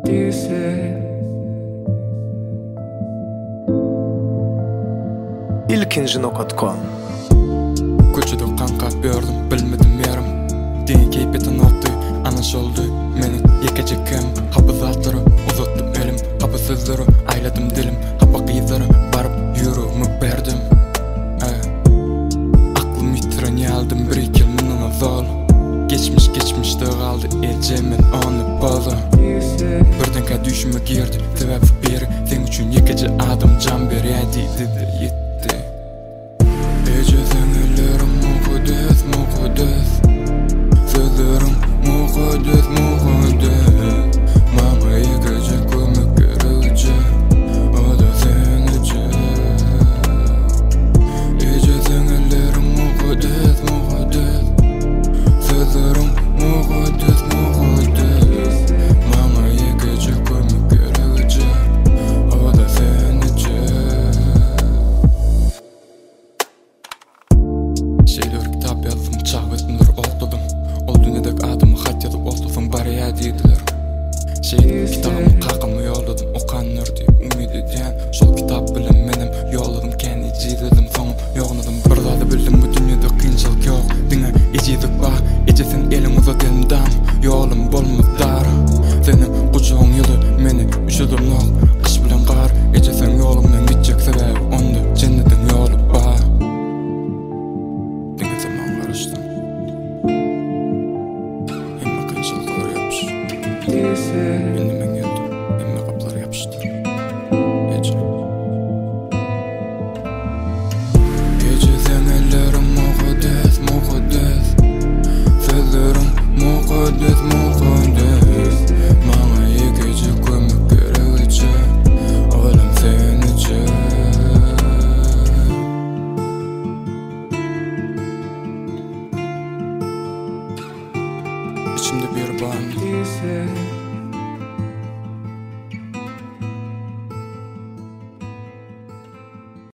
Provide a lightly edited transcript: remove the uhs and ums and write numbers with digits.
İlkinci nokta.com Köçede kankap gördüm, bilmedim yarım. Dini keypetin attı, anaş oldu. Meni yekecekkem, hapı zatları uzattım elim. Hapı sözleri ayladım dilim. Hapı kıyıları barıp yürümü berdim. Aklım yitiren yaldım, bir iki yıl zol. Geçmişte kaldı, elcemin onu bozu. Birdenke düşüme girdi, sebebi biri. Sen üçün yekece adam can beriydi, dedi yetti. Ecezin ellerim muhudez, muhudez. Sözlerim muhudez, muhudez. Mama yekece kömük gerece, o da sen için. Ecezin ellerim muhudez, muhudez. Sözlerim muhudez, muhudez. Mama yekece kömük gerece, o da sen için. Şeyler kitap yazdım, çağvetimler oldudım. Oldu nedek adımı hat yazıp oldusun bariya deydiler. Şeyler kitabımı kakımı yolladım, okanlar deyip umid ediyen. Şol kitap bilen menem yolladım, kendi icidedim sonum yoğnadım. Bir zada bildim bu dünyada kıyınçılık yok. Dine icidik var, ecesin elim uzat elim dam. Yolum bolmaz dar. Senin kucağın yılı, meni üşüdüm nok. Kış bilen kar, ecesin yolumdan gidecek sebebi onda cennetin yolu var. Dine zaman karıştım. Emme kıyınçılıklar yapış. Indi men geldim, emme kaplar yapıştır. Ece. Ecezin ellerim muhudez, muhudez. Sözlerim muhudez, muhudez. Bana yekece kömük gerece, oğlum sen için. İçimde bir bağım,